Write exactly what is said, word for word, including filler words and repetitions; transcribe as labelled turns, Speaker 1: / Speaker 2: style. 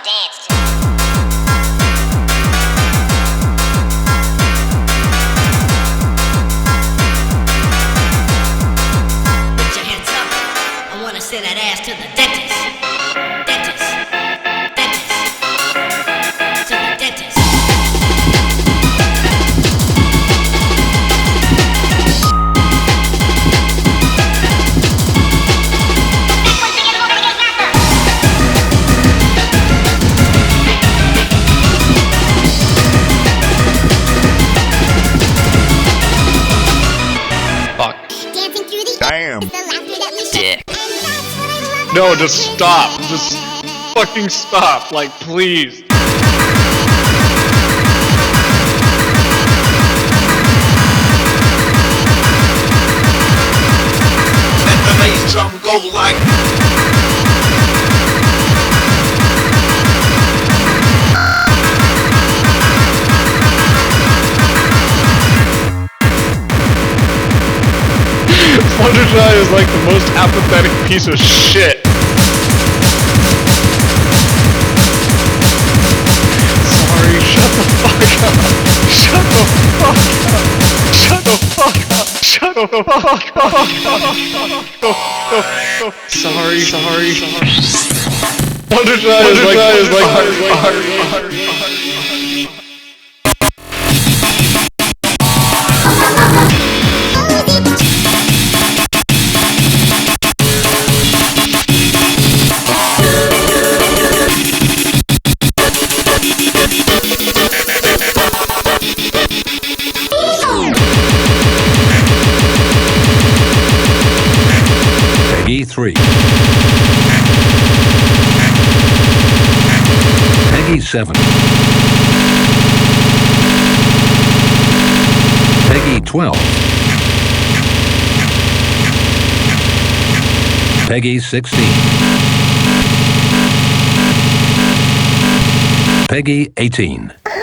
Speaker 1: dance to. Put your hands up. I wanna send that ass to the dentist. Dentist. Dentist. To the dentist.
Speaker 2: Damn.
Speaker 1: Dick.
Speaker 3: No, just stop. Just fucking stop. Like, please.
Speaker 2: Let the bass drum go like.
Speaker 3: Fluttershy is like the most apathetic piece of shit. Sorry, shut the fuck up. Shut the fuck up. Shut the fuck up. Shut the fuck up. Go, go, go. Sorry, sorry, sorry. Fluttershy is like, is like, hard, hard, hard, hard.
Speaker 4: Peggy three. Peggy seven. Peggy twelve. Peggy sixteen. Peggy eighteen.